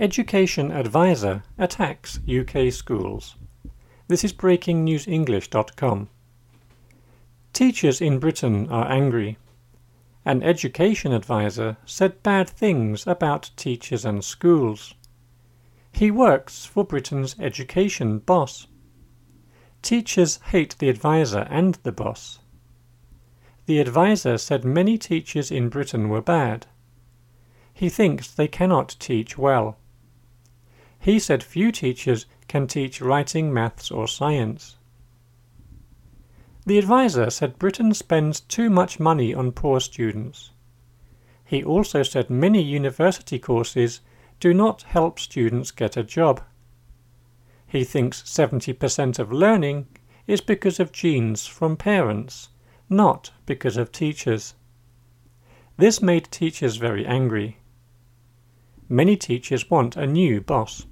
Education Advisor attacks UK schools. This is breakingnewsenglish.com. Teachers in Britain are angry. An education advisor said bad things about teachers and schools. He works for Britain's education boss. Teachers hate the advisor and the boss. The advisor said many teachers in Britain were bad. He thinks they cannot teach well. He said few teachers can teach writing, maths or science. The advisor said Britain spends too much money on poor students. He also said many university courses do not help students get a job. He thinks 70% of learning is because of genes from parents, not because of teachers. This made teachers very angry. Many teachers want a new boss.